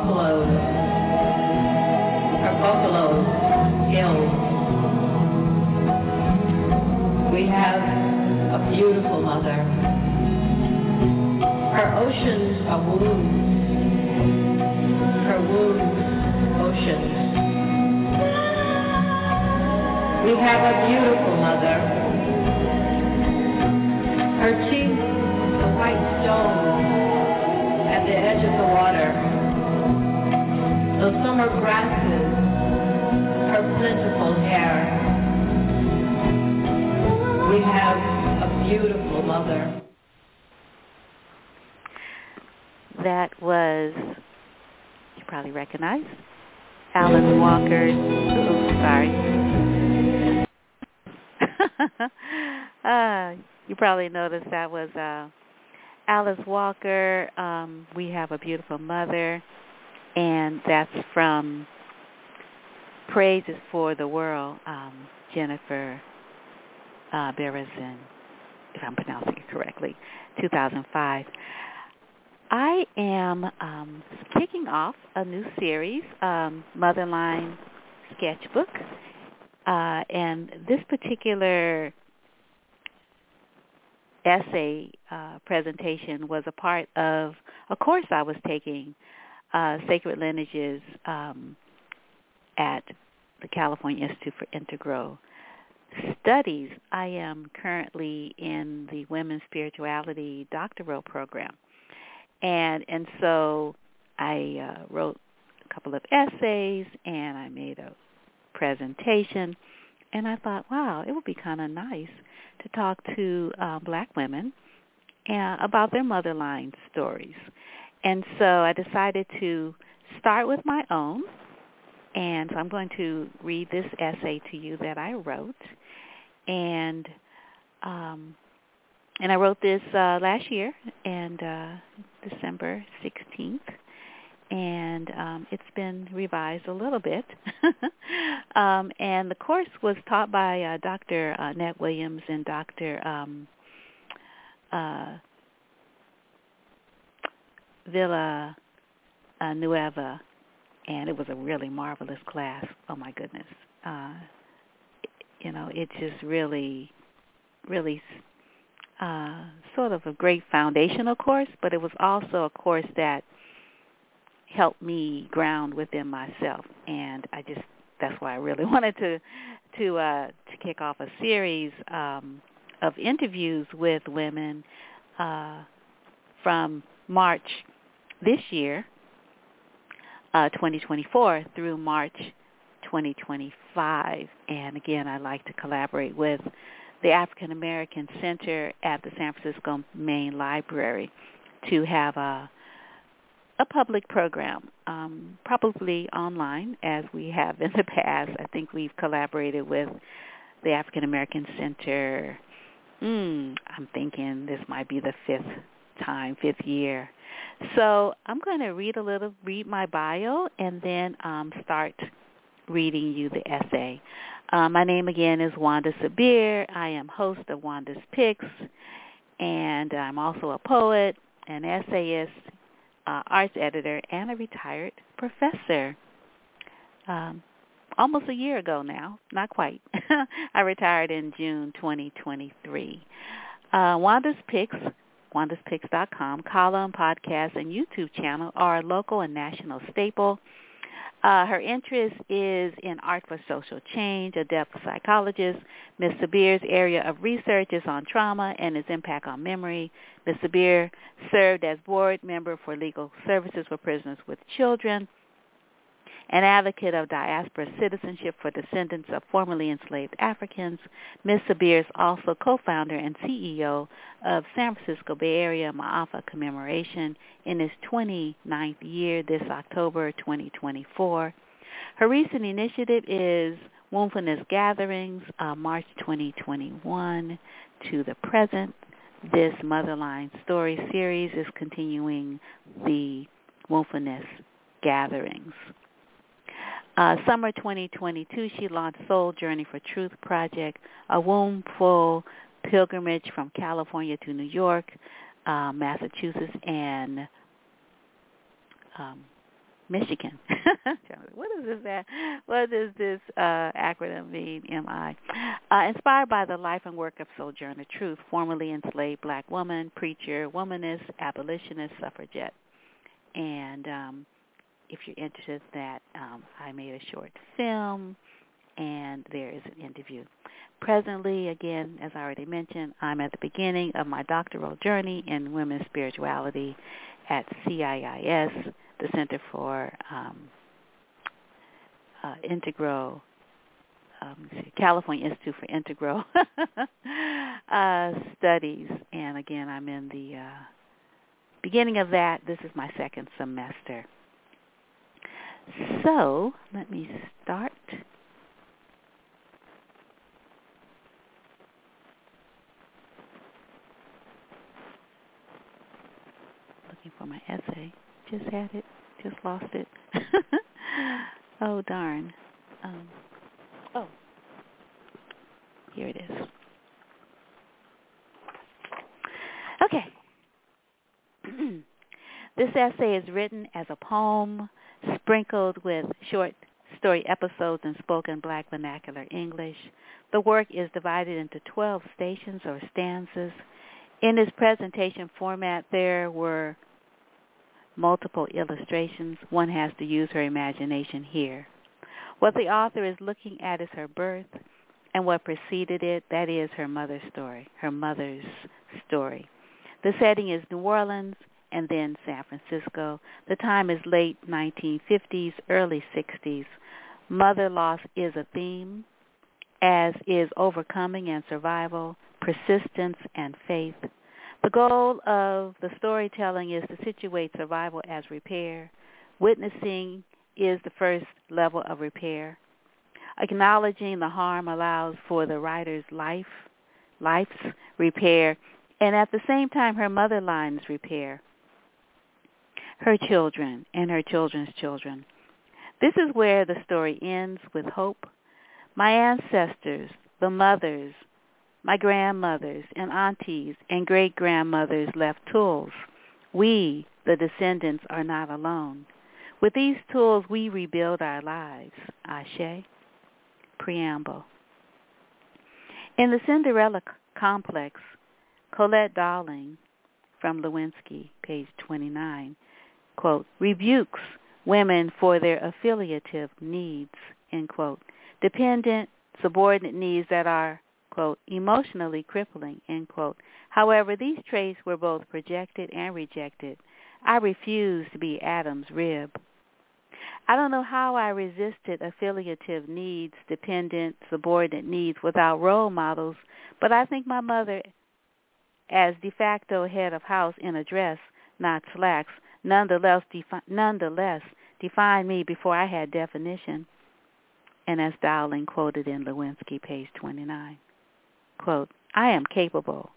buffalo skills. We have a beautiful mother. Her oceans are wounds. Her wounds, oceans. We have a beautiful mother. Her cheeks, the white stone at the edge of the water. The summer grasses, her plentiful hair. We have a beautiful mother. That was, you probably recognize, Alice Walker's, you probably noticed that was Alice Walker, We Have a Beautiful Mother, and that's from Praises for the World, Jennifer Berezin, if I'm pronouncing it correctly, 2005. I am kicking off a new series, Motherline Sketchbook, and this particular essay presentation was a part of a course I was taking, Sacred Lineages, at the California Institute for Integral Studies. I am currently in the Women's Spirituality doctoral program. And so I wrote a couple of essays, and I made a presentation, and I thought, wow, it would be kind of nice to talk to black women about their motherline stories. And so I decided to start with my own, and so I'm going to read this essay to you that I wrote. And I wrote this last year, and December 16th, and it's been revised a little bit. And the course was taught by Dr. Annette Williams and Dr. Villanueva, and it was a really marvelous class. Oh, my goodness. It just really sort of a great foundational course, but it was also a course that helped me ground within myself, and that's why I really wanted to kick off a series of interviews with women from March this year, 2024, through March 2025. And again, I like to collaborate with the African American Center at the San Francisco Main Library to have a public program, probably online, as we have in the past. I think we've collaborated with the African American Center. I'm thinking this might be the fifth year. So I'm going to read my bio, and then start reading you the essay. My name again is Wanda Sabir. I am host of Wanda's Picks, and I'm also a poet, an essayist, arts editor, and a retired professor. Almost a year ago now, not quite. I retired in June 2023. Wanda's Picks, Wanda'sPicks.com, column, podcast, and YouTube channel are a local and national staple. Her interest is in art for social change, a depth psychologist. Ms. Sabir's area of research is on trauma and its impact on memory. Ms. Sabir served as board member for Legal Services for Prisoners with Children, an advocate of diaspora citizenship for descendants of formerly enslaved Africans. Ms. Sabir is also co-founder and CEO of San Francisco Bay Area Ma'afa Commemoration in its 29th year this October 2024. Her recent initiative is Wombfulness Gatherings, March 2021 to the present. This Motherline Story series is continuing the Wombfulness Gatherings. Summer 2022, she launched Soul Journey for Truth Project, a wombful pilgrimage from California to New York, Massachusetts, and Michigan. What does this acronym mean, MI? Inspired by the life and work of Sojourner Truth, formerly enslaved black woman, preacher, womanist, abolitionist, suffragette. And if you're interested in that, I made a short film, and there is an interview. Presently, again, as I already mentioned, I'm at the beginning of my doctoral journey in women's spirituality at CIIS, the Center for California Institute for Integral Studies. And again, I'm in the beginning of that. This is my second semester. So let me start. Looking for my essay. Just had it. Just lost it. Oh, darn. Here it is. Okay. This essay is written as a poem sprinkled with short story episodes in spoken black vernacular English. The work is divided into 12 stations or stanzas. In this presentation format, there were multiple illustrations. One has to use her imagination here. What the author is looking at is her birth and what preceded it, that is her mother's story. The setting is New Orleans and then San Francisco. The time is late 1950s, early 60s. Mother loss is a theme, as is overcoming and survival, persistence and faith. The goal of the storytelling is to situate survival as repair. Witnessing is the first level of repair. Acknowledging the harm allows for the writer's life's repair, and at the same time her mother line's repair, her children and her children's children. This is where the story ends with hope. My ancestors, the mothers, my grandmothers and aunties and great-grandmothers left tools. We, the descendants, are not alone. With these tools, we rebuild our lives. Ashe. Preamble. In the Cinderella Complex, Colette Darling, from Lewinsky, page 29, quote, rebukes women for their affiliative needs, end quote, dependent, subordinate needs that are, quote, emotionally crippling, end quote. However, these traits were both projected and rejected. I refuse to be Adam's rib. I don't know how I resisted affiliative needs, dependent, subordinate needs without role models, but I think my mother, as de facto head of house in a dress, not slacks, nonetheless defined me before I had definition. And as Dowling quoted in Lewinsky, page 29, quote, I am capable,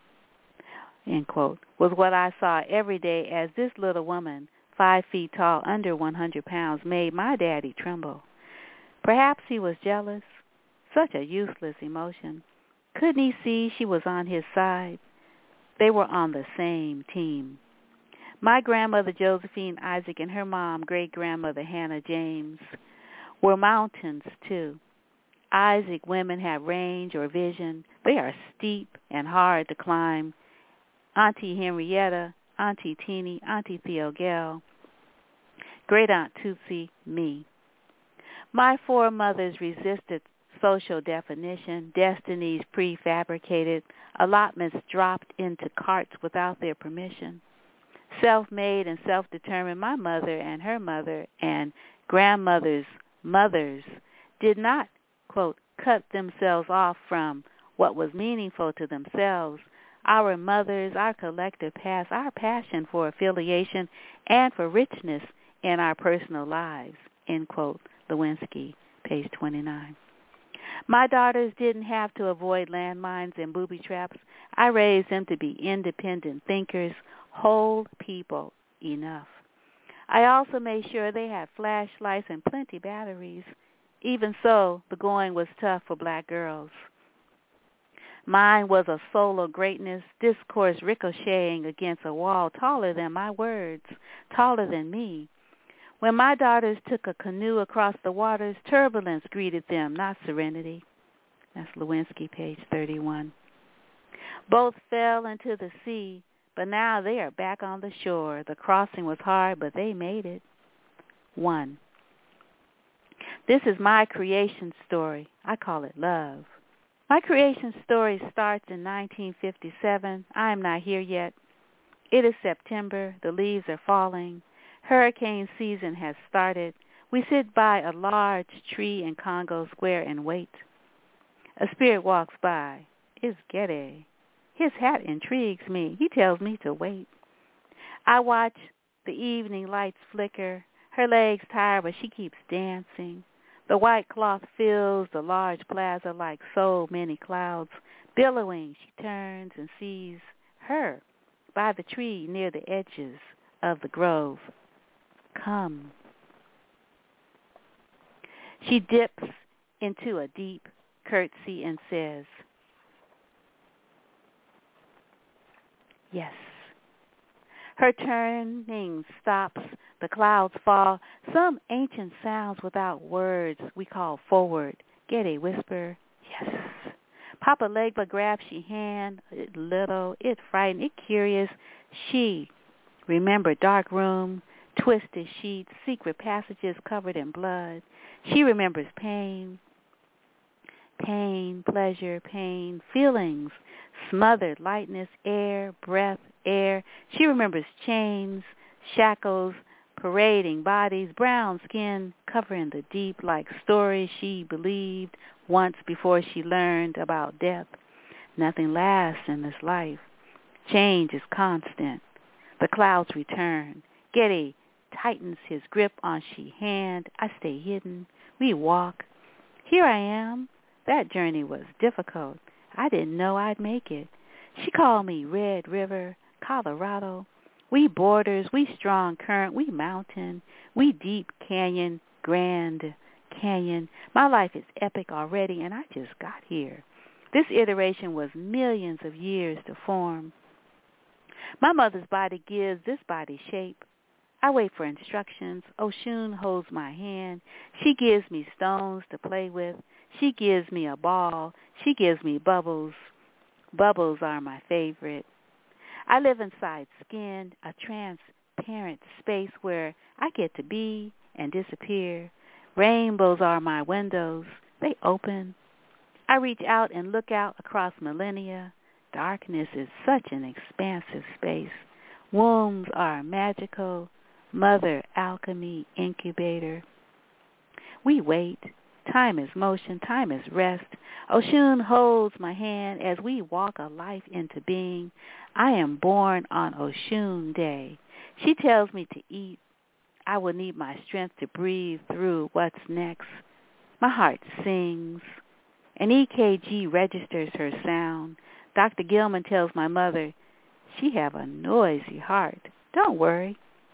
end quote, was what I saw every day as this little woman, 5 feet tall, under 100 pounds, made my daddy tremble. Perhaps he was jealous. Such a useless emotion. Couldn't he see she was on his side? They were on the same team. My grandmother Josephine Isaac and her mom, great-grandmother Hannah James, were mountains too. Isaac women have range or vision. They are steep and hard to climb. Auntie Henrietta, Auntie Teeny, Auntie Theogel, Great-Aunt Tootsie, me. My foremothers resisted social definition, destinies prefabricated, allotments dropped into carts without their permission. Self-made and self-determined, my mother and her mother and grandmother's mothers did not, quote, cut themselves off from what was meaningful to themselves. Our mothers, our collective past, our passion for affiliation and for richness in our personal lives, end quote, Lewinsky, page 29. My daughters didn't have to avoid landmines and booby traps. I raised them to be independent thinkers, whole people enough. I also made sure they had flashlights and plenty batteries. Even so, the going was tough for black girls. Mine was a soul of greatness, discourse ricocheting against a wall taller than my words, taller than me. When my daughters took a canoe across the waters, turbulence greeted them, not serenity. That's Lewinsky, page 31. Both fell into the sea, but now they are back on the shore. The crossing was hard, but they made it. 1. This is my creation story. I call it love. My creation story starts in 1957. I am not here yet. It is September. The leaves are falling. Hurricane season has started. We sit by a large tree in Congo Square and wait. A spirit walks by. It's Gede. His hat intrigues me. He tells me to wait. I watch the evening lights flicker. Her legs tired, but she keeps dancing. The white cloth fills the large plaza like so many clouds. Billowing, she turns and sees her by the tree near the edges of the grove. Come. She dips into a deep curtsy and says, yes. Her turning stops. The clouds fall. Some ancient sounds without words we call forward. Gede whisper, yes. Papa Legba grabs she hand. It little, it frightened, it curious. She remember dark room, twisted sheets, secret passages covered in blood. She remembers pain, pleasure, pain, feelings, smothered lightness, air, breath, air. She remembers chains, shackles, parading bodies, brown skin covering the deep like stories she believed once before she learned about death. Nothing lasts in this life. Change is constant. The clouds return. Gede tightens his grip on she hand. I stay hidden. We walk. Here I am. That journey was difficult. I didn't know I'd make it. She called me Red River, Colorado. We borders, we strong current, we mountain, we deep canyon, Grand Canyon. My life is epic already, and I just got here. This iteration was millions of years to form. My mother's body gives this body shape. I wait for instructions. Oshun holds my hand. She gives me stones to play with. She gives me a ball. She gives me bubbles. Bubbles are my favorite. I live inside skin, a transparent space where I get to be and disappear. Rainbows are my windows. They open. I reach out and look out across millennia. Darkness is such an expansive space. Wombs are magical. Mother alchemy incubator. We wait. Time is motion. Time is rest. Oshun holds my hand as we walk a life into being. I am born on Oshun Day. She tells me to eat. I will need my strength to breathe through what's next. My heart sings. An EKG registers her sound. Dr. Gilman tells my mother, she have a noisy heart. Don't worry.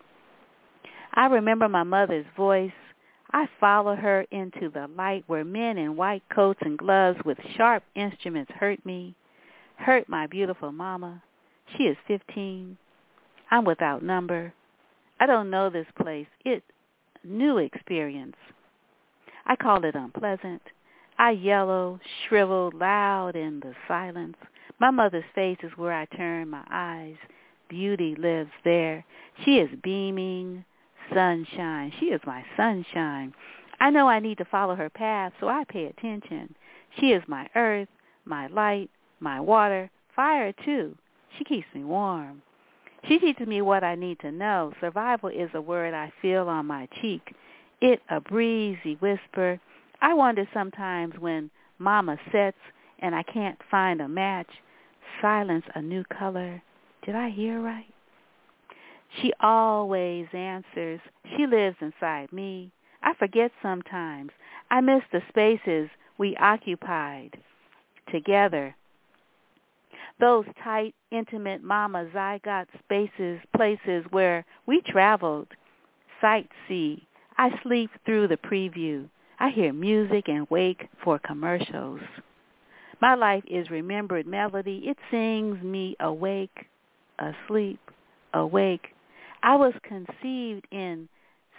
I remember my mother's voice. I follow her into the light where men in white coats and gloves with sharp instruments hurt me, hurt my beautiful mama. She is 15. I'm without number. I don't know this place. It's a new experience. I call it unpleasant. I yellow, shrivel, loud in the silence. My mother's face is where I turn my eyes. Beauty lives there. She is beaming. Sunshine. She is my sunshine. I know I need to follow her path, so I pay attention. She is my earth, my light, my water, fire too. She keeps me warm. She teaches me what I need to know. Survival is a word I feel on my cheek. It a breezy whisper. I wonder sometimes when Mama sets and I can't find a match. Silence a new color. Did I hear right? She always answers. She lives inside me. I forget sometimes. I miss the spaces we occupied together. Those tight, intimate mama zygote spaces, places where we traveled, sightsee. I sleep through the preview. I hear music and wake for commercials. My life is remembered melody. It sings me awake, asleep, awake. I was conceived in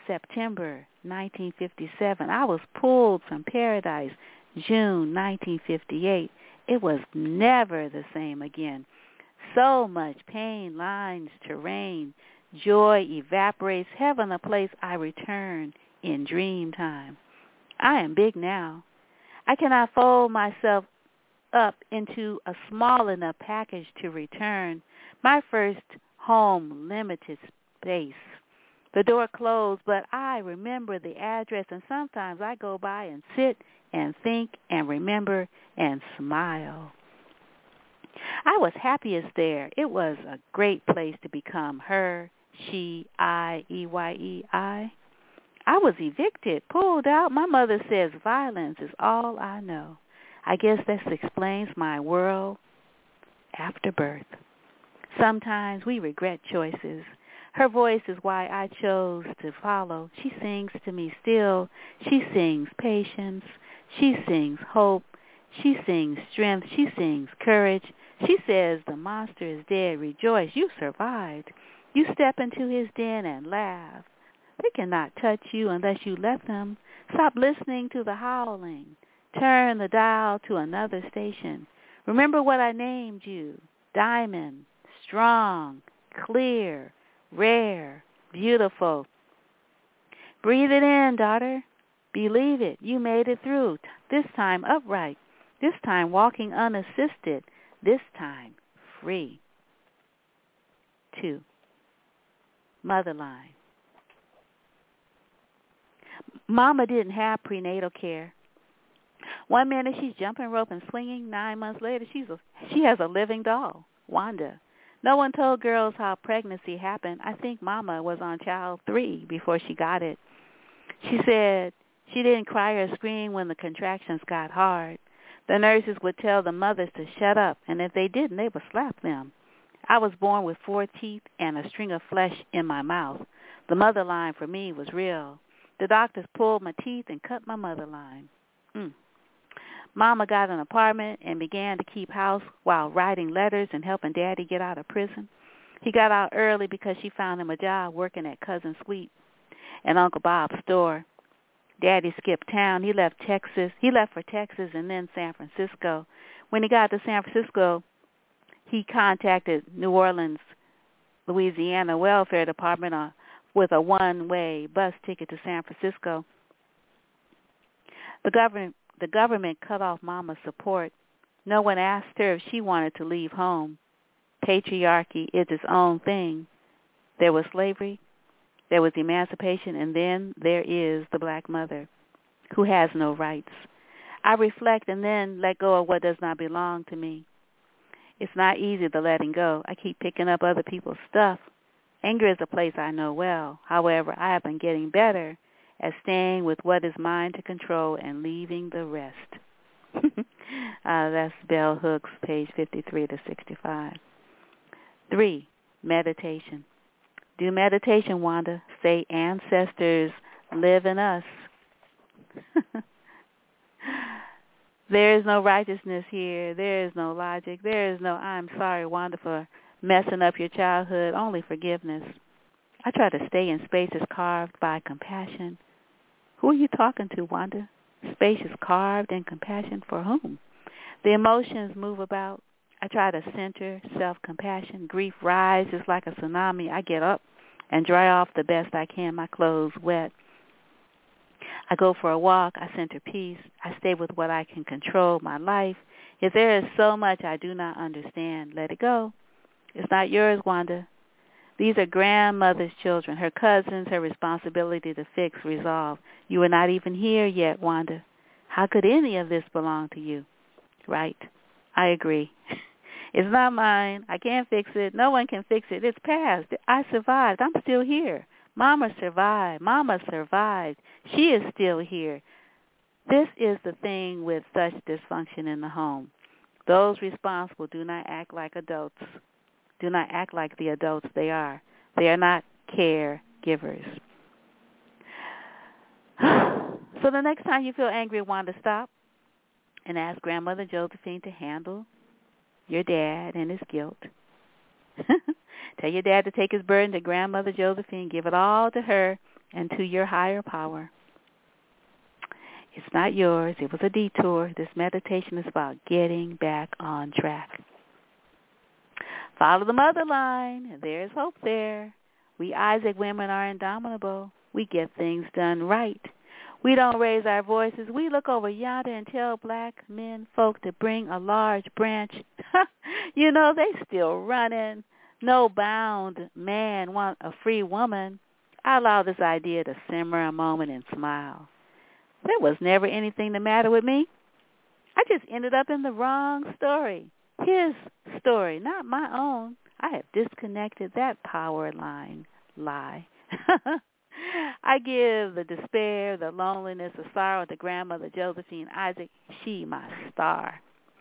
September 1957. I was pulled from paradise, June 1958. It was never the same again. So much pain lines terrain. Joy evaporates. Heaven a place I return in dream time. I am big now. I cannot fold myself up into a small enough package to return. My first home, limited space. The door closed, but I remember the address, and sometimes I go by and sit and think and remember and smile. I was happiest there. It was a great place to become her, she, I, EYEI. I was evicted, pulled out. My mother says violence is all I know. I guess this explains my world after birth. Sometimes we regret choices. Her voice is why I chose to follow. She sings to me still. She sings patience. She sings hope. She sings strength. She sings courage. She says the monster is dead. Rejoice, you survived. You step into his den and laugh. They cannot touch you unless you let them. Stop listening to the howling. Turn the dial to another station. Remember what I named you. Diamond, strong, clear, rare, beautiful. Breathe it in, daughter. Believe it. You made it through. This time upright. This time walking unassisted. This time free. 2. Motherline. Mama didn't have prenatal care. One minute she's jumping rope and swinging. 9 months later she has a living doll, Wanda. No one told girls how pregnancy happened. I think Mama was on child 3 before she got it. She said she didn't cry or scream when the contractions got hard. The nurses would tell the mothers to shut up, and if they didn't, they would slap them. I was born with 4 teeth and a string of flesh in my mouth. The mother line for me was real. The doctors pulled my teeth and cut my mother line. Mama got an apartment and began to keep house while writing letters and helping Daddy get out of prison. He got out early because she found him a job working at Cousin Sweet and Uncle Bob's store. Daddy skipped town. He left for Texas and then San Francisco. When he got to San Francisco, he contacted New Orleans, Louisiana Welfare Department with a one-way bus ticket to San Francisco. The government cut off Mama's support. No one asked her if she wanted to leave home. Patriarchy is its own thing. There was slavery, there was emancipation, and then there is the black mother who has no rights. I reflect and then let go of what does not belong to me. It's not easy the letting go. I keep picking up other people's stuff. Anger is a place I know well. However, I have been getting better at staying with what is mine to control and leaving the rest. That's Bell Hooks, page 53 to 65. 3, meditation. Do meditation, Wanda. Say ancestors live in us. There is no righteousness here. There is no logic. There is no, I'm sorry, Wanda, for messing up your childhood. Only forgiveness. I try to stay in spaces carved by compassion. Who are you talking to, Wanda? Spaces carved in compassion for whom? The emotions move about. I try to center self-compassion. Grief rises like a tsunami. I get up and dry off the best I can, my clothes wet. I go for a walk. I center peace. I stay with what I can control, my life. If there is so much I do not understand, let it go. It's not yours, Wanda. These are grandmother's children, her cousins, her responsibility to fix, resolve. You are not even here yet, Wanda. How could any of this belong to you? Right. I agree. It's not mine. I can't fix it. No one can fix it. It's past. I survived. I'm still here. Mama survived. Mama survived. She is still here. This is the thing with such dysfunction in the home. Those responsible do not act like adults. Do not act like the adults they are. They are not caregivers. So the next time you feel angry, Wanda, stop and ask Grandmother Josephine to handle your dad and his guilt. Tell your dad to take his burden to Grandmother Josephine. Give it all to her and to your higher power. It's not yours. It was a detour. This meditation is about getting back on track. Follow the mother line. There's hope there. We Isaac women are indomitable. We get things done right. We don't raise our voices. We look over yonder and tell black men folk to bring a large branch. You know, they still running. No bound man want a free woman. I allow this idea to simmer a moment and smile. There was never anything the matter with me. I just ended up in the wrong story. His story, not my own. I have disconnected that power line lie. I give the despair, the loneliness, the sorrow to grandmother Josephine Isaac. She my star.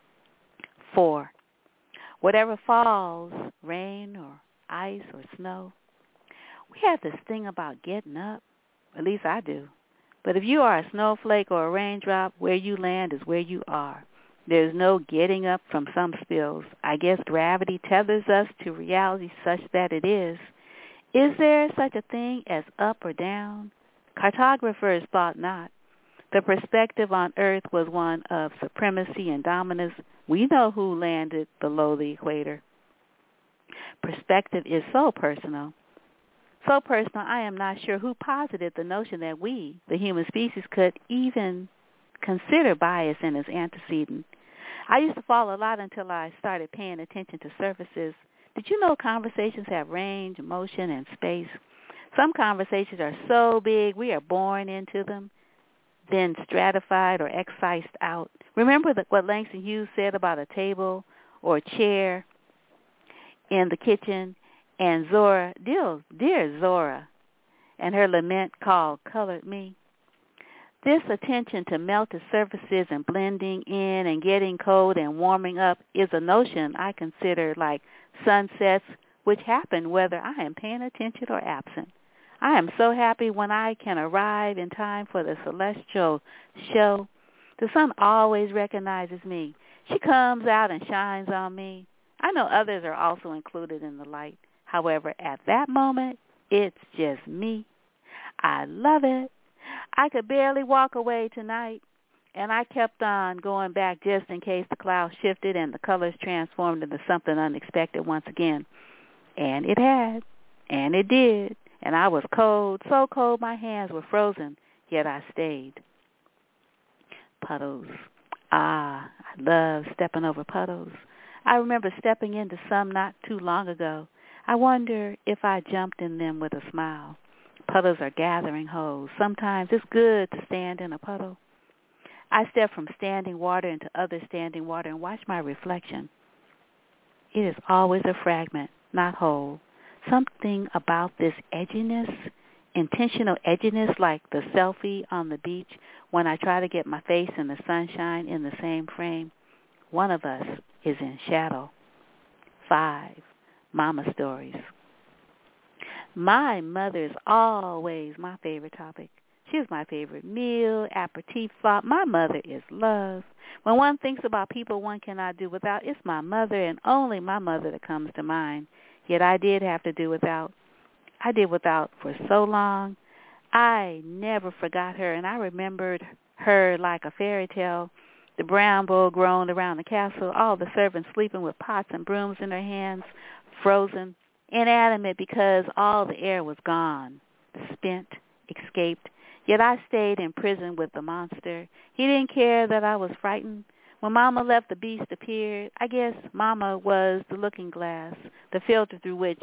4. Whatever falls, rain or ice or snow, we have this thing about getting up. At least I do. But if you are a snowflake or a raindrop, where you land is where you are. There's no getting up from some spills. I guess gravity tethers us to reality such that it is. Is there such a thing as up or down? Cartographers thought not. The perspective on Earth was one of supremacy and dominance. We know who landed below the equator. Perspective is so personal. So personal, I am not sure who posited the notion that we, the human species, could even consider bias in its antecedent. I used to fall a lot until I started paying attention to surfaces. Did you know conversations have range, motion, and space? Some conversations are so big we are born into them, then stratified or excised out. Remember what Langston Hughes said about a table or a chair in the kitchen, and Zora, dear Zora, and her lament called Colored Me? This attention to melted surfaces and blending in and getting cold and warming up is a notion I consider like sunsets, which happen whether I am paying attention or absent. I am so happy when I can arrive in time for the celestial show. The sun always recognizes me. She comes out and shines on me. I know others are also included in the light. However, at that moment, it's just me. I love it. I could barely walk away tonight, and I kept on going back just in case the clouds shifted and the colors transformed into something unexpected once again. And it had, and it did, and I was cold, so cold my hands were frozen, yet I stayed. Puddles. I love stepping over puddles. I remember stepping into some not too long ago. I wonder if I jumped in them with a smile. Puddles are gathering holes. Sometimes it's good to stand in a puddle. I step from standing water into other standing water and watch my reflection. It is always a fragment, not whole. Something about this edginess, intentional edginess, like the selfie on the beach when I try to get my face in the sunshine in the same frame. One of us is in shadow. 5. Mama stories. My mother is always my favorite topic. She is my favorite meal, aperitif. My mother is love. When one thinks about people one cannot do without, it's my mother and only my mother that comes to mind. Yet I did have to do without. I did without for so long. I never forgot her, and I remembered her like a fairy tale. The brown bull groaned around the castle, all the servants sleeping with pots and brooms in their hands, frozen, inanimate because all the air was gone, spent, escaped. Yet I stayed in prison with the monster. He didn't care that I was frightened. When Mama left, the beast appeared. I guess Mama was the looking glass, the filter through which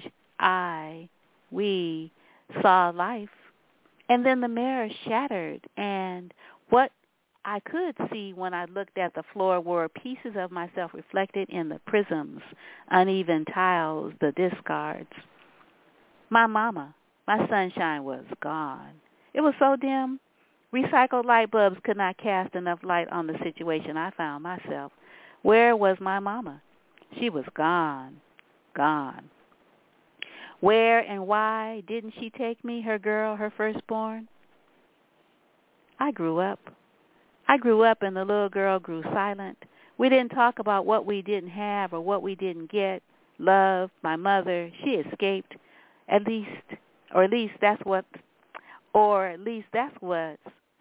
we saw life. And then the mirror shattered, and what I could see when I looked at the floor were pieces of myself reflected in the prisms, uneven tiles, the discards. My mama, my sunshine was gone. It was so dim, recycled light bulbs could not cast enough light on the situation I found myself. Where was my mama? She was gone, gone. Where and why didn't she take me, her girl, her firstborn? I grew up. And the little girl grew silent. We didn't talk about what we didn't have or what we didn't get. Love, my mother, she escaped. At least that's what Or at least that's what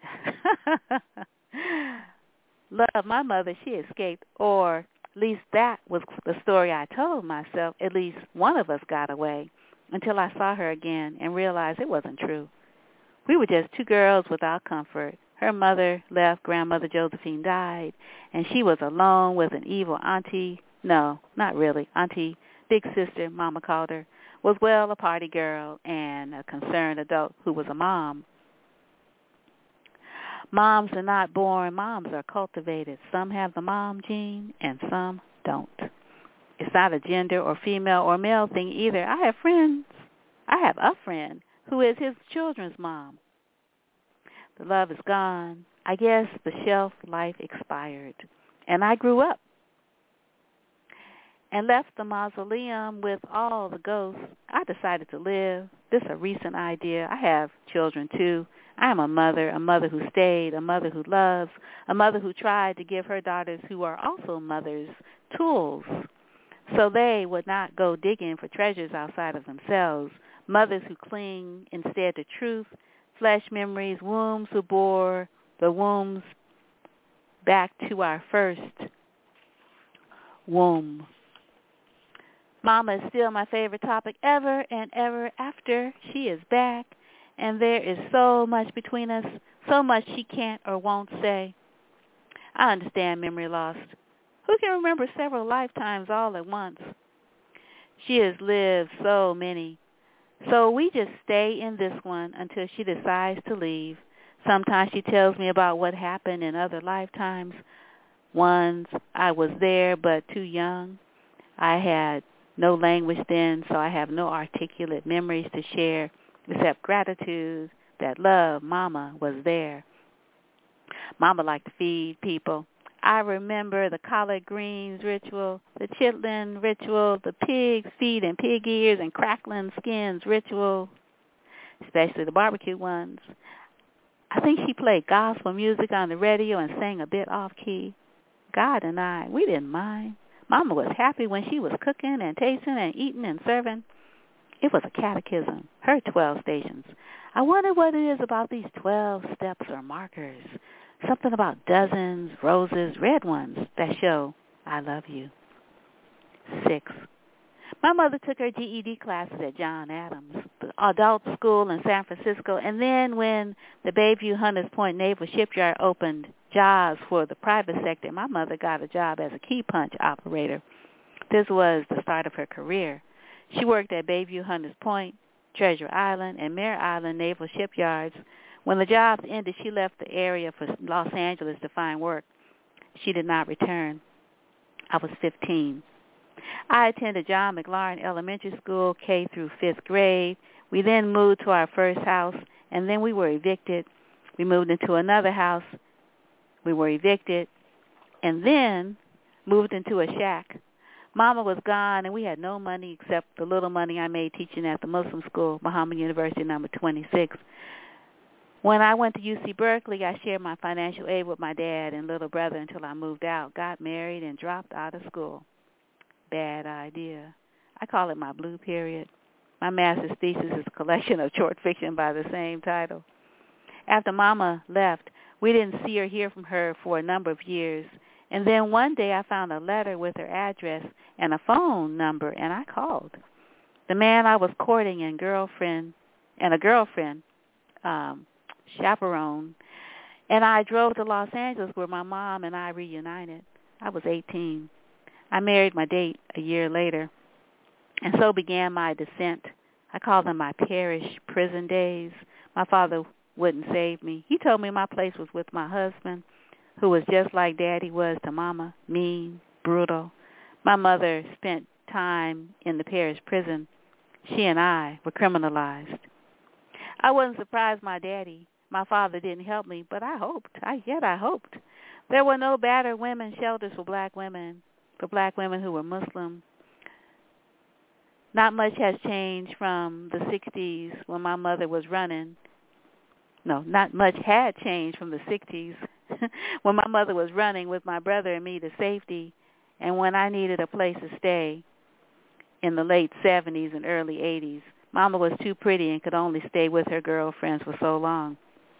Love, my mother, she escaped. Or at least that was the story I told myself. At least one of us got away until I saw her again and realized it wasn't true. We were just two girls without comfort. Her mother left, Grandmother Josephine died, and she was alone with an evil auntie. No, not really. Auntie, big sister, Mama called her, was, well, a party girl and a concerned adult who was a mom. Moms are not born. Moms are cultivated. Some have the mom gene and some don't. It's not a gender or female or male thing either. I have friends. I have a friend who is his children's mom. The love is gone. I guess the shelf life expired. And I grew up and left the mausoleum with all the ghosts. I decided to live. This is a recent idea. I have children too. I am a mother who stayed, a mother who loves, a mother who tried to give her daughters who are also mothers tools so they would not go digging for treasures outside of themselves, mothers who cling instead to truth, flesh memories, wombs who bore the wombs back to our first womb. Mama is still my favorite topic ever and ever after. She is back, and there is so much between us, so much she can't or won't say. I understand memory loss. Who can remember several lifetimes all at once? She has lived so many. So we just stay in this one until she decides to leave. Sometimes she tells me about what happened in other lifetimes. Ones I was there but too young. I had no language then, so I have no articulate memories to share except gratitude that love, Mama, was there. Mama liked to feed people. I remember the collard greens ritual, the chitlin ritual, the pig's feet and pig ears and crackling skins ritual, especially the barbecue ones. I think she played gospel music on the radio and sang a bit off-key. God and I, we didn't mind. Mama was happy when she was cooking and tasting and eating and serving. It was a catechism, her 12 stations. I wonder what it is about these 12 steps or markers. Something about dozens, roses, red ones that show I love you. 6. My mother took her GED classes at John Adams, the adult school in San Francisco, and then when the Bayview Hunters Point Naval Shipyard opened jobs for the private sector, my mother got a job as a key punch operator. This was the start of her career. She worked at Bayview Hunters Point, Treasure Island, and Mare Island Naval Shipyards. When the jobs ended, she left the area for Los Angeles to find work. She did not return. I was 15. I attended John McLaurin Elementary School, K through 5th grade. We then moved to our first house, and then we were evicted. We moved into another house. We were evicted, and then moved into a shack. Mama was gone, and we had no money except the little money I made teaching at the Muslim school, Muhammad University, number 26. When I went to UC Berkeley, I shared my financial aid with my dad and little brother until I moved out, got married, and dropped out of school. Bad idea. I call it my blue period. My master's thesis is a collection of short fiction by the same title. After Mama left, we didn't see or hear from her for a number of years. And then one day I found a letter with her address and a phone number, and I called. The man I was courting and a girlfriend, chaperone, and I drove to Los Angeles where my mom and I reunited. I was 18. I married my date a year later, and so began my descent. I call them my parish prison days. My father wouldn't save me. He told me my place was with my husband, who was just like Daddy was to Mama, mean, brutal. My mother spent time in the parish prison. She and I were criminalized. I wasn't surprised my father didn't help me, but I hoped. There were no battered women's shelters for black women who were Muslim. Not much has changed from the 60s when my mother was running. No, not much had changed from the 60s when my mother was running with my brother and me to safety, and when I needed a place to stay in the late 70s and early 80s. Mama was too pretty and could only stay with her girlfriends for so long.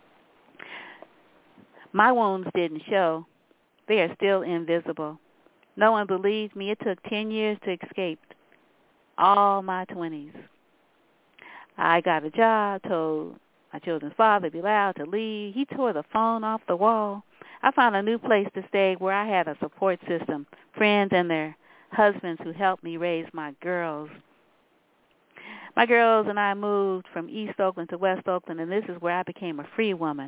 My wounds didn't show. They are still invisible. No one believed me. It took 10 years to escape all my 20s. I got a job, told my children's father to be allowed to leave. He tore the phone off the wall. I found a new place to stay where I had a support system, friends and their husbands who helped me raise my girls. My girls and I moved from East Oakland to West Oakland, and this is where I became a free woman.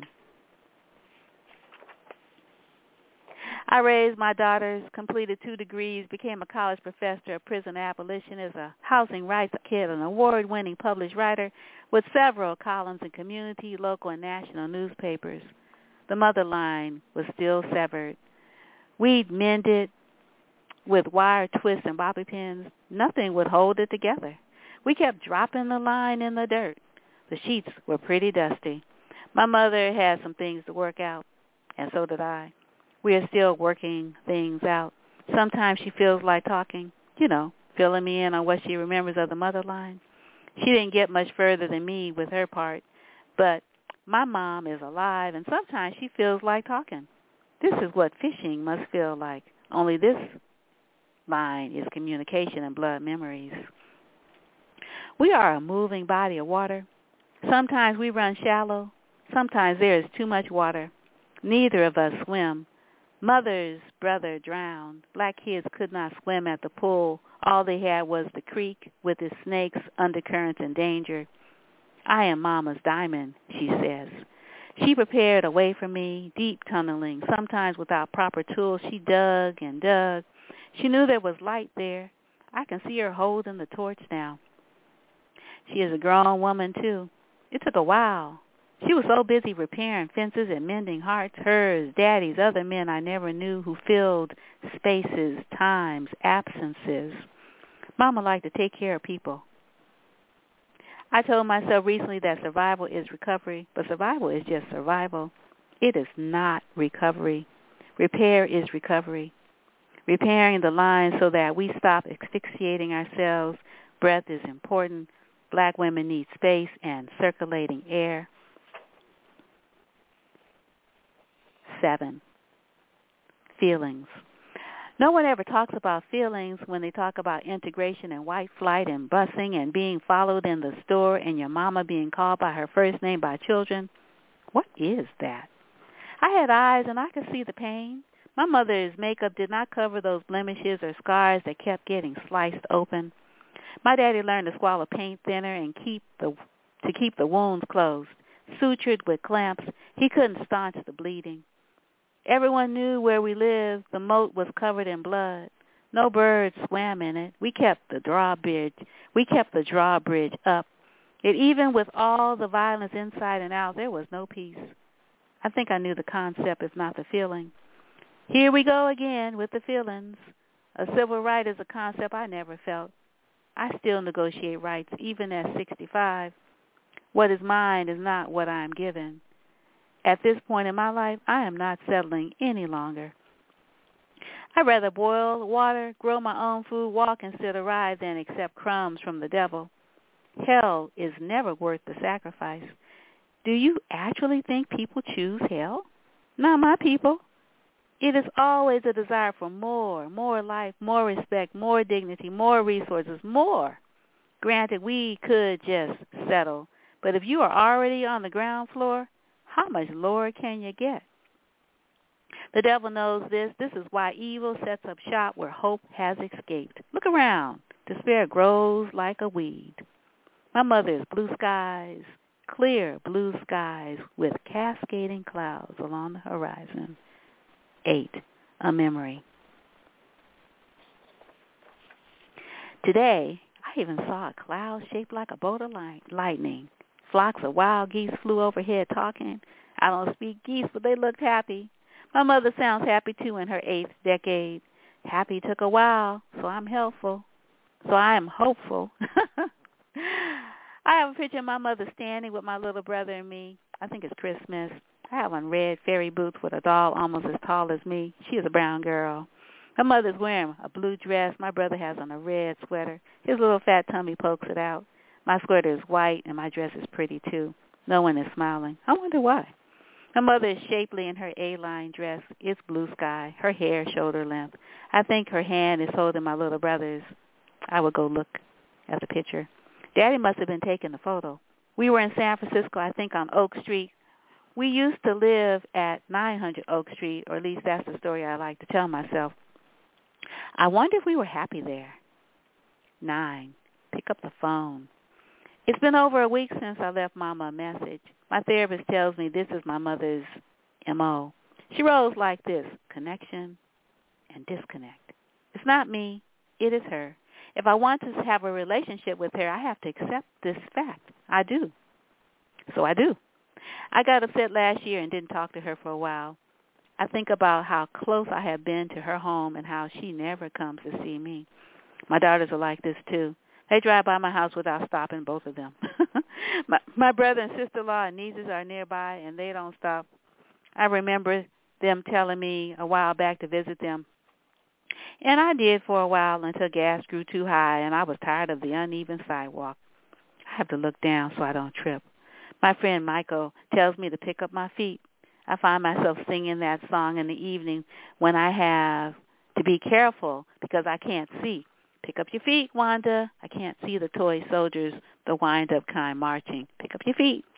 I raised my daughters, completed 2 degrees, became a college professor, a prison abolitionist, a housing rights kid, an award-winning published writer with several columns in community, local, and national newspapers. The mother line was still severed. We'd mended with wire twists and bobby pins. Nothing would hold it together. We kept dropping the line in the dirt. The sheets were pretty dusty. My mother had some things to work out, and so did I. We are still working things out. Sometimes she feels like talking, filling me in on what she remembers of the mother line. She didn't get much further than me with her part, but my mom is alive, and sometimes she feels like talking. This is what fishing must feel like, only this line is communication and blood memories. We are a moving body of water. Sometimes we run shallow. Sometimes there is too much water. Neither of us swim. Mother's brother drowned. Black kids could not swim at the pool. All they had was the creek with its snakes, undercurrents, and danger. I am Mama's diamond, she says. She prepared a way for me, deep tunneling. Sometimes without proper tools, she dug and dug. She knew there was light there. I can see her holding the torch now. She is a grown woman, too. It took a while. She was so busy repairing fences and mending hearts, hers, Daddy's, other men I never knew who filled spaces, times, absences. Mama liked to take care of people. I told myself recently that survival is recovery, but survival is just survival. It is not recovery. Repair is recovery. Repairing the line so that we stop asphyxiating ourselves. Breath is important. Black women need space and circulating air. 7. Feelings. No one ever talks about feelings when they talk about integration and white flight and busing and being followed in the store and your mama being called by her first name by children. What is that? I had eyes and I could see the pain. My mother's makeup did not cover those blemishes or scars that kept getting sliced open. My daddy learned to swallow paint thinner and keep the wounds closed. Sutured with clamps, he couldn't staunch the bleeding. Everyone knew where we lived. The moat was covered in blood. No birds swam in it. We kept the drawbridge up. Yet even with all the violence inside and out, there was no peace. I think I knew the concept, if not the feeling. Here we go again with the feelings. A civil right is a concept I never felt. I still negotiate rights, even at 65. What is mine is not what I am given. At this point in my life, I am not settling any longer. I'd rather boil water, grow my own food, walk instead of ride than accept crumbs from the devil. Hell is never worth the sacrifice. Do you actually think people choose hell? Not my people. It is always a desire for more life, more respect, more dignity, more resources, more. Granted, we could just settle, but if you are already on the ground floor, how much lower can you get? The devil knows this. This is why evil sets up shop where hope has escaped. Look around. Despair grows like a weed. My mother is blue skies, clear blue skies with cascading clouds along the horizon. 8. A memory. Today, I even saw a cloud shaped like a bolt of lightning. Flocks of wild geese flew overhead talking. I don't speak geese, but they looked happy. My mother sounds happy, too, in her 8th decade. Happy took a while, so I'm helpful. So I am hopeful. I have a picture of my mother standing with my little brother and me. I think it's Christmas. I have on red fairy boots with a doll almost as tall as me. She is a brown girl. My mother's wearing a blue dress. My brother has on a red sweater. His little fat tummy pokes it out. My skirt is white, and my dress is pretty, too. No one is smiling. I wonder why. Her mother is shapely in her A-line dress. It's blue sky. Her hair shoulder length. I think her hand is holding my little brother's. I would go look at the picture. Daddy must have been taking the photo. We were in San Francisco, I think on Oak Street. We used to live at 900 Oak Street, or at least that's the story I like to tell myself. I wonder if we were happy there. 9. Pick up the phone. It's been over a week since I left Mama a message. My therapist tells me this is my mother's M.O. She rolls like this: connection and disconnect. It's not me. It is her. If I want to have a relationship with her, I have to accept this fact. I do. So I do. I got upset last year and didn't talk to her for a while. I think about how close I have been to her home and how she never comes to see me. My daughters are like this, too. They drive by my house without stopping, both of them. my brother and sister-in-law and nieces are nearby, and they don't stop. I remember them telling me a while back to visit them. And I did for a while until gas grew too high, and I was tired of the uneven sidewalk. I have to look down so I don't trip. My friend Michael tells me to pick up my feet. I find myself singing that song in the evening when I have to be careful because I can't see. Pick up your feet, Wanda. I can't see the toy soldiers, the wind-up kind marching. Pick up your feet.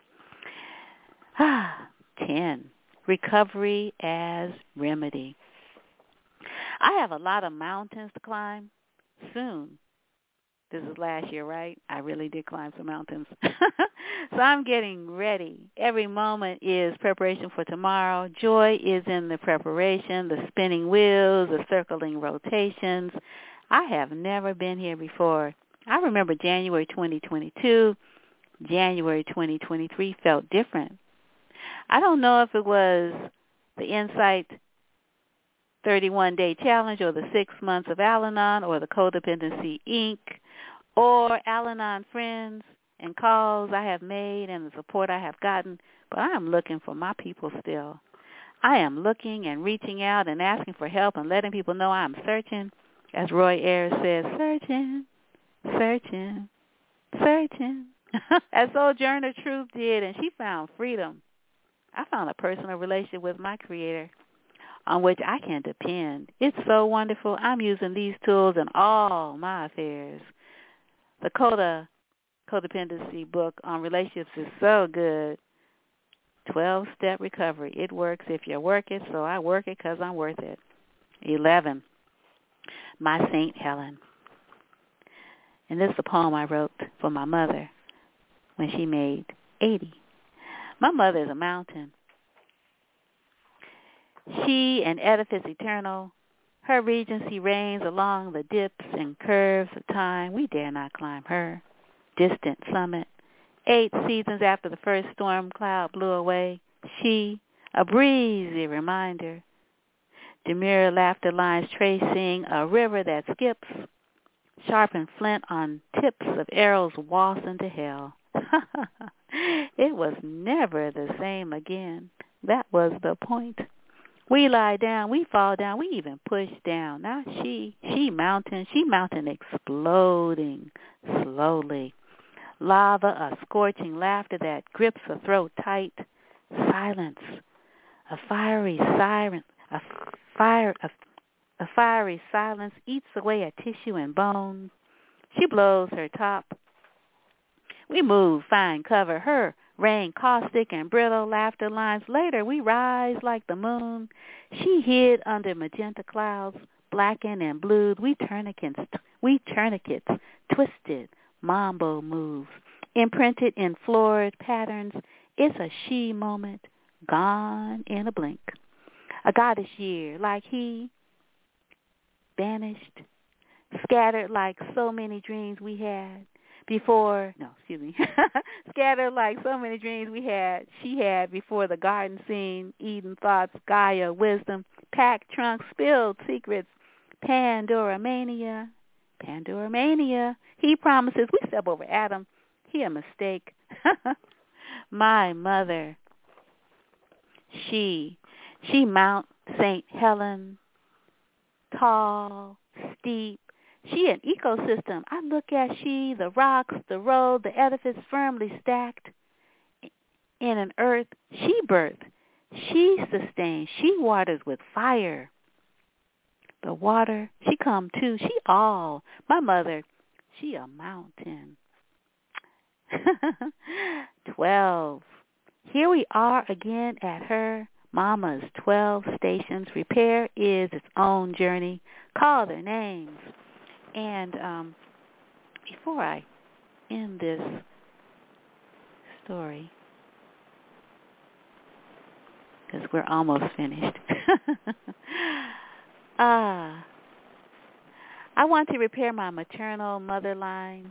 10. Recovery as remedy. I have a lot of mountains to climb soon. This is last year, right? I really did climb some mountains. So I'm getting ready. Every moment is preparation for tomorrow. Joy is in the preparation, the spinning wheels, the circling rotations. I have never been here before. I remember January 2022. January 2023 felt different. I don't know if it was the Insight 31-day challenge or the 6 months of Al-Anon or the Codependency Inc. or Al-Anon friends and calls I have made and the support I have gotten, but I am looking for my people still. I am looking and reaching out and asking for help and letting people know I am searching. As Roy Ayers says, searching, searching, searching. As Sojourner Truth did, and she found freedom. I found a personal relationship with my Creator on which I can depend. It's so wonderful. I'm using these tools in all my affairs. The Codependency book on relationships is so good. 12-step recovery. It works if you work it, so I work it because I'm worth it. 11. My St. Helen. And this is a poem I wrote for my mother when she made 80. My mother is a mountain. She, an edifice eternal, her regency reigns along the dips and curves of time. We dare not climb her distant summit. 8 seasons after the first storm cloud blew away, she, a breezy reminder. Demure laughter lines tracing a river that skips, sharpened flint on tips of arrows waltz into hell. It was never the same again. That was the point. We lie down, we fall down, we even push down. Now she mountain exploding slowly. Lava, a scorching laughter that grips a throat tight. Silence, a fiery silence eats away at tissue and bone. She blows her top. We move, find cover. Her rain caustic and brittle laughter lines. Later we rise like the moon. She hid under magenta clouds, blackened and blued. We tourniquets, twisted mambo moves, imprinted in florid patterns. It's a she moment, gone in a blink. A goddess year, like he, vanished, scattered like so many dreams we had. Scattered like so many dreams she had before the garden scene, Eden thoughts, Gaia, wisdom, packed trunks, spilled secrets, Pandora mania. He promises we step over Adam. He a mistake. My mother, she Mount St. Helen, tall, steep. She an ecosystem. I look at she, the rocks, the road, the edifice firmly stacked in an earth she birthed. She sustains. She waters with fire. The water, she come too. She all. My mother, she a mountain. 12. Here we are again at her mama's 12 stations. Repair is its own journey. Call their names. And before I end this story, because we're almost finished, I want to repair my maternal mother line.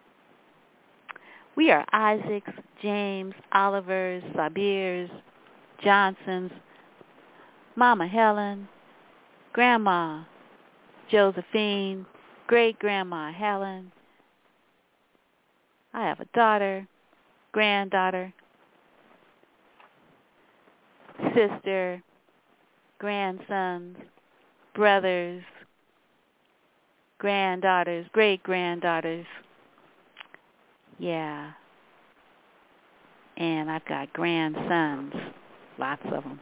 We are Isaacs, James, Olivers, Sabirs, Johnsons, Mama Helen, Grandma Josephine, Great-Grandma Helen. I have a daughter, granddaughter, sister, grandsons, brothers, granddaughters, great-granddaughters. Yeah. And I've got grandsons, lots of them.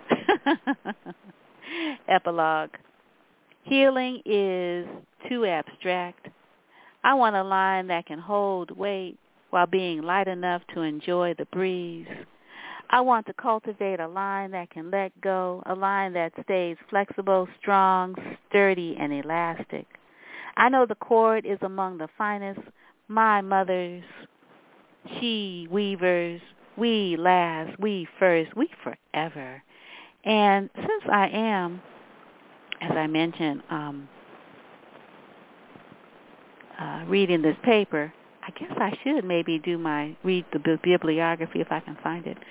Epilogue. Healing is too abstract. I want a line that can hold weight while being light enough to enjoy the breeze. I want to cultivate a line that can let go, a line that stays flexible, strong, sturdy, and elastic. I know the cord is among the finest. My mothers, she weavers, we last, we first, we forever. And since I am, as I mentioned, reading this paper, I guess I should maybe read the bibliography if I can find it.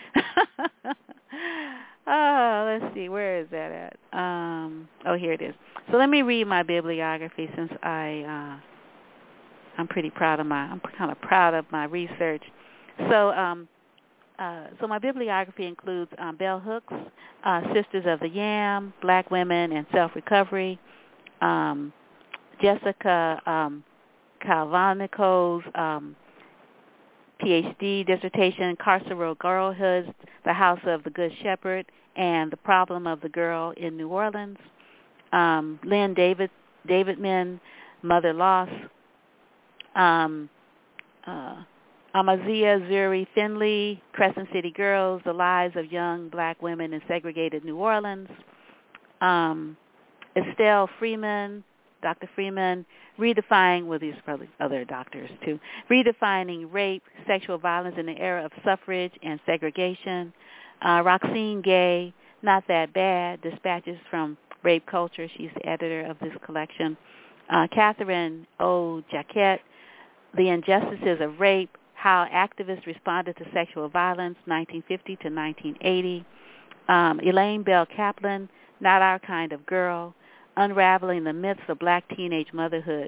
Oh, let's see, where is that at? Here it is. So let me read my bibliography since I'm kind of proud of my research. So my bibliography includes Bell Hooks, Sisters of the Yam, Black Women and Self-Recovery, Jessica Calvanico's PhD dissertation, Carceral Girlhoods, The House of the Good Shepherd, and The Problem of the Girl in New Orleans, Lynn Davidman, Mother Loss, Amazia Zuri Finley, Crescent City Girls, The Lives of Young Black Women in Segregated New Orleans, Estelle Freeman, Dr. Freeman, these probably other doctors too, Redefining Rape, Sexual Violence in the Era of Suffrage and Segregation, Roxine Gay, Not That Bad, Dispatches from Rape Culture, she's the editor of this collection, Catherine O. Jacquette, The Injustices of Rape, How Activists Responded to Sexual Violence, 1950 to 1980, Elaine Bell Kaplan, Not Our Kind of Girl, Unraveling the Myths of Black Teenage Motherhood,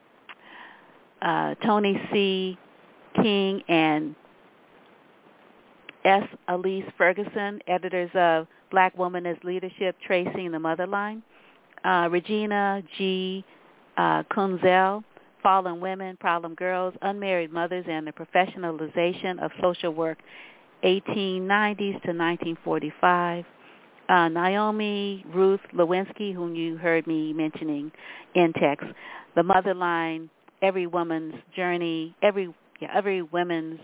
Tony C. King and S. Elise Ferguson, editors of Black Woman as Leadership, Tracing the Motherline, Regina G. Kunzel, Fallen Women, Problem Girls, Unmarried Mothers, and the Professionalization of Social Work, 1890s to 1945. Naomi Ruth Lewinsky, whom you heard me mentioning in text, The Motherline, Every Woman's Journey, every women's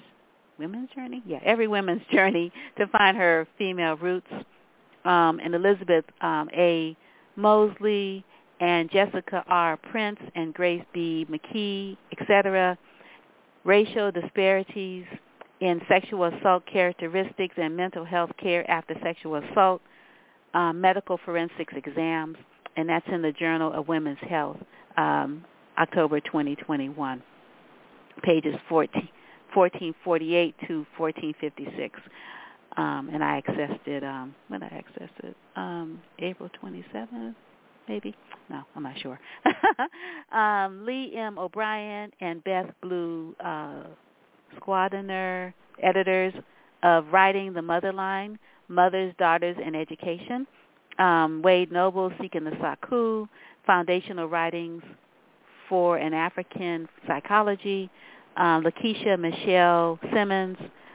journey to find her female roots, and Elizabeth A. Mosley and Jessica R. Prince and Grace B. McKee, etc., Racial Disparities in Sexual Assault Characteristics and Mental Health Care After Sexual Assault, Medical Forensics Exams, and that's in the Journal of Women's Health, October 2021, pages 1448 to 1456. And I accessed it, when I accessed it, April 27th, maybe? No, I'm not sure. Lee M. O'Brien and Beth Blue Squadiner, editors of Writing the Motherline, Mothers, Daughters, and Education. Wade Noble, Seeking the Saku, Foundational Writings for an African Psychology. Lakeisha Michelle Simmons.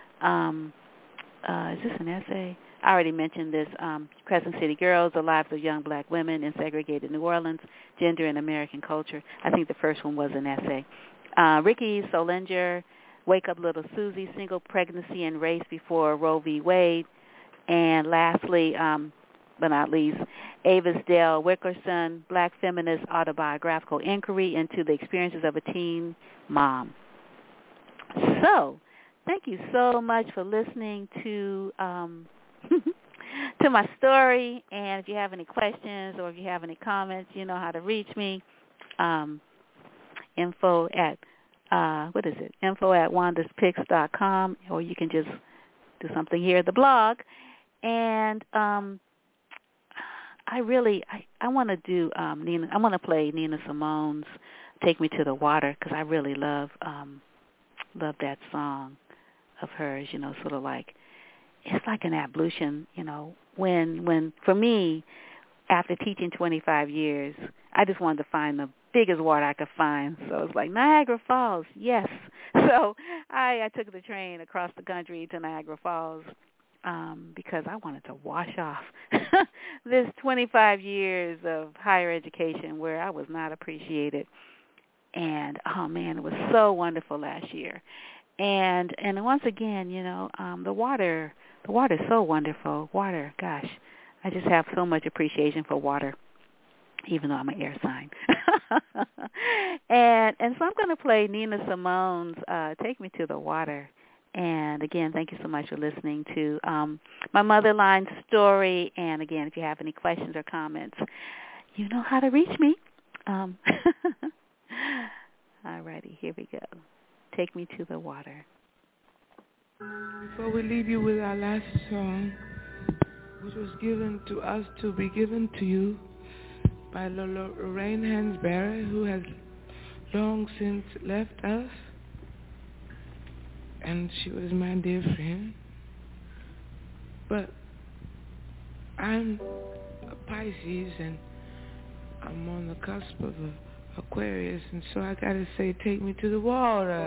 Is this an essay? I already mentioned this. Crescent City Girls, The Lives of Young Black Women in Segregated New Orleans, Gender and American Culture. I think the first one was an essay. Ricky Solinger, Wake Up Little Susie, Single Pregnancy and Race Before Roe v. Wade. And lastly, but not least, Avis Dale Wickerson, Black Feminist Autobiographical Inquiry into the Experiences of a Teen Mom. So, thank you so much for listening to to my story. And if you have any questions or if you have any comments, you know how to reach me. Info at wandaspicks.com, or you can just do something here at the blog. And I want to do Nina. I want to play Nina Simone's "Take Me to the Water" because I really love that song of hers. You know, sort of like it's like an ablution. You know, when for me, after teaching 25 years, I just wanted to find the biggest water I could find. So it's like Niagara Falls, yes. So I took the train across the country to Niagara Falls because I wanted to wash off this 25 years of higher education where I was not appreciated. And, oh, man, it was so wonderful last year. And once again, you know, the water is so wonderful. Water, gosh, I just have so much appreciation for water, even though I'm an air sign. and so I'm going to play Nina Simone's "Take Me to the Water." And, again, thank you so much for listening to my Motherline story. And, again, if you have any questions or comments, you know how to reach me. All righty, here we go. Take Me to the Water. Before we leave you with our last song, which was given to us to be given to you by Lorraine Hansberry, who has long since left us, and she was my dear friend. But I'm a Pisces, and I'm on the cusp of Aquarius, and so I gotta say, take me to the water.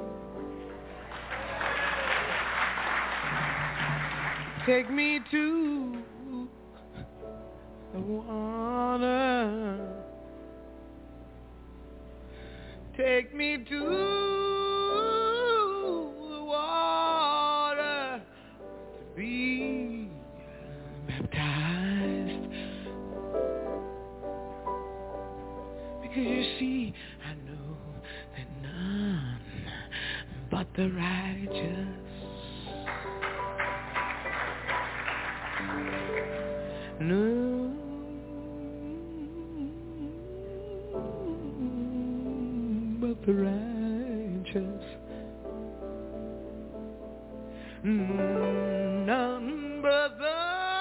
Take me to the water. Take me to the water to be baptized. Because you see, I know that none but the righteous but the righteous, none but the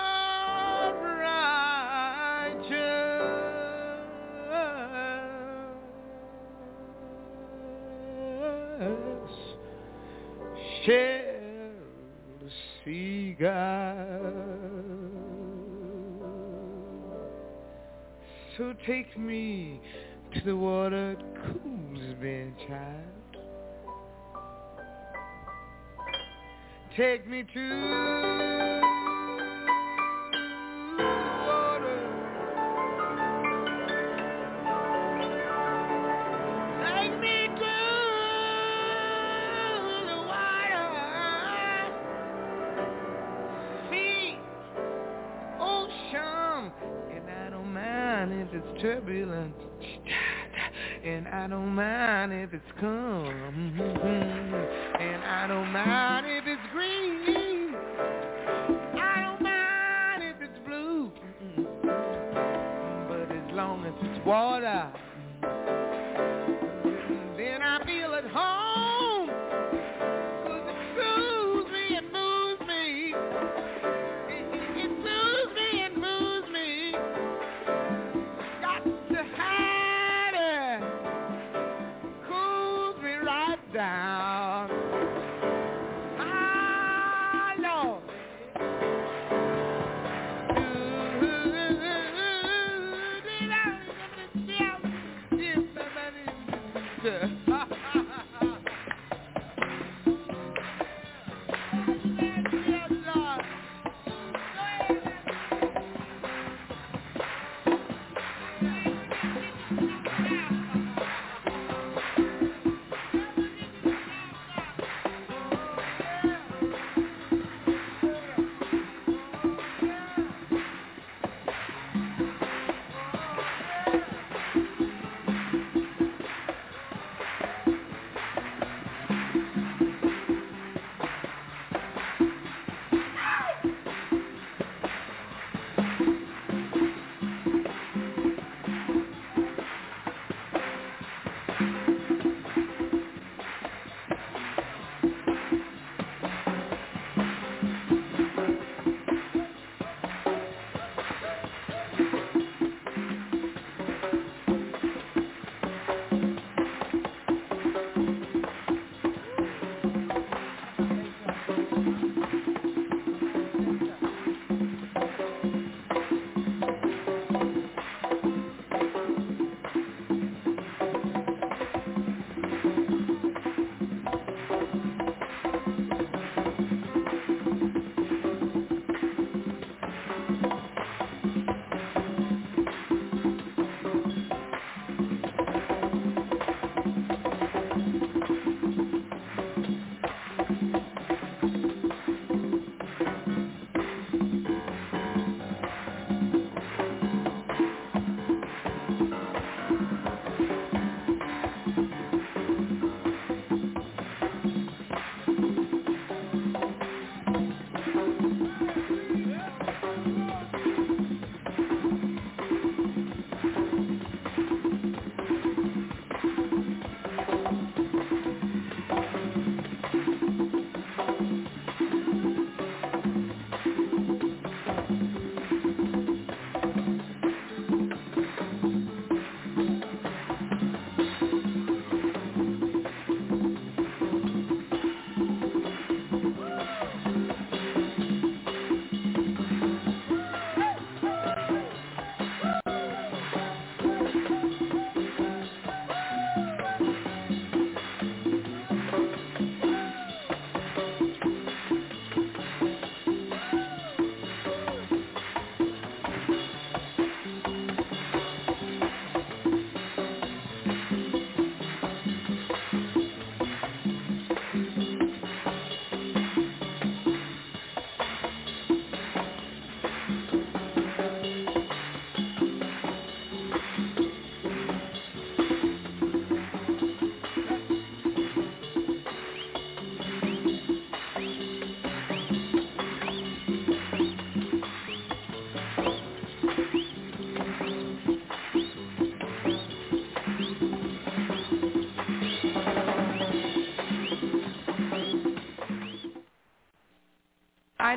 righteous shall see God. So take me to the water, it cools me, child. Take me to the water. Take me to the water. See ocean, and I don't mind if it's turbulent, and I don't mind if it's calm, and I don't mind if it's green, I don't mind if it's blue, but as long as it's water, then I feel at home, 'cause it soothes me and moves me. It soothes me and moves me. Got to have it. Cools me right down. My Lord.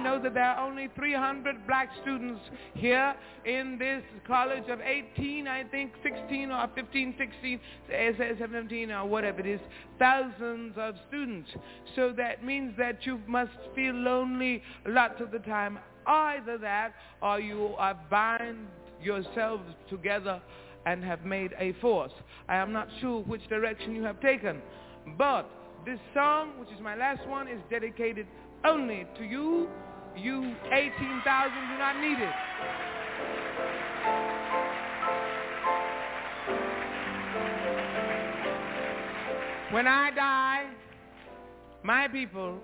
know that there are only 300 black students here in this college of 18, I think, 16 or 15, 16, 17 or whatever it is, thousands of students. So that means that you must feel lonely lots of the time. Either that or you are bind yourselves together and have made a force. I am not sure which direction you have taken, but this song, which is my last one, is dedicated only to you. You 18,000 do not need it. When I die, my people,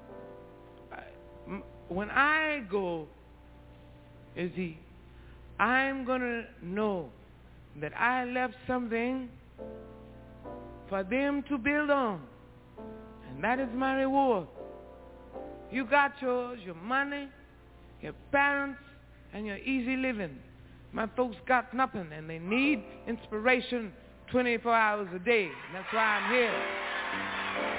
when I go, I'm going to know that I left something for them to build on. And that is my reward. You got yours, your money, your parents, and your easy living. My folks got nothing, and they need inspiration 24 hours a day. And that's why I'm here.